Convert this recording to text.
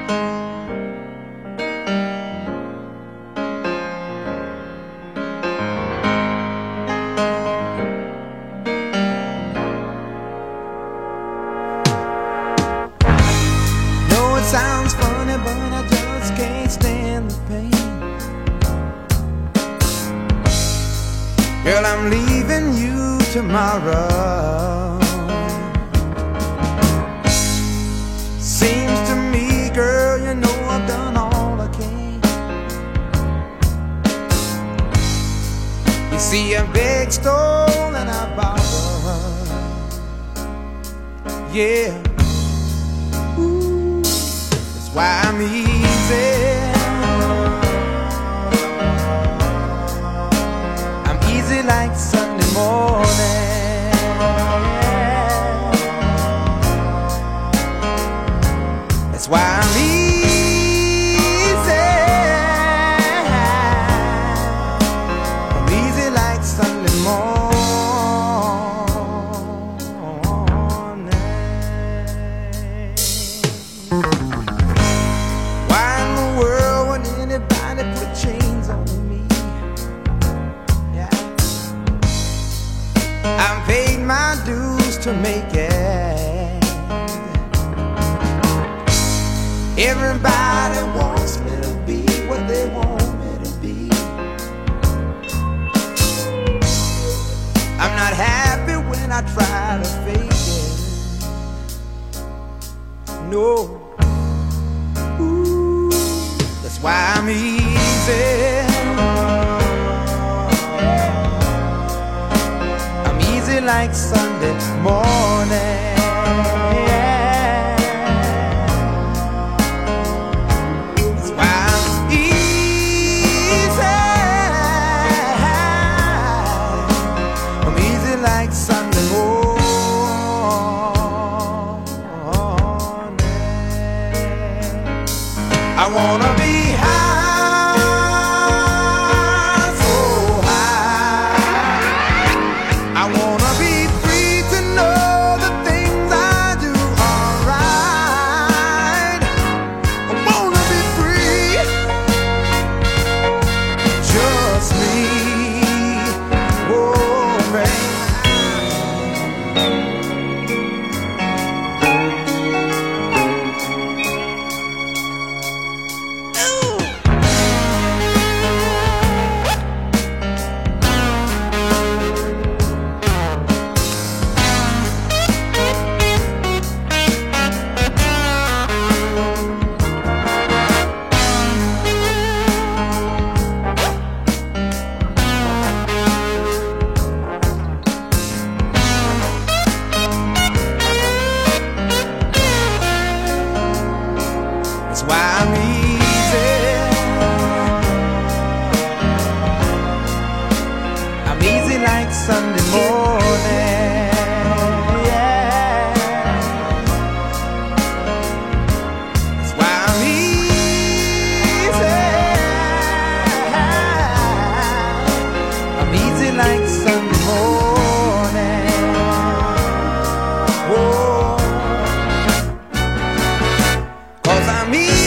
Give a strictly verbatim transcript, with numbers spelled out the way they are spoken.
Sounds funny, but I just can't stand the pain. Girl, I'm leaving you tomorrow. Seems to me, girl, you know I've done all I can. You see, I beg, stole, and I borrowed. Yeah. Why I'm easy. I'm easy like Sunday morning. That's why I'm easy. I'm easy like Sunday morning. Anybody put chains on me? Yeah. I've paid my dues to make it. Everybody wants me to be what they want me to be. I'm not happy when I try to fake it. No. Why I'm easy. I'm easy like Sunday morning. That's why I'm easy. I'm easy like Sunday morning. I wanna be That's why I'm easy. I'm easy like Sunday morning. Yeah. That's why I'm easy. I'm easy like Sunday morning. Whoa. 'Cause I'm easy.